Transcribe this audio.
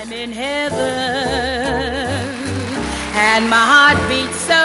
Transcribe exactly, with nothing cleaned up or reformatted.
I'm in heaven, and my heart beats so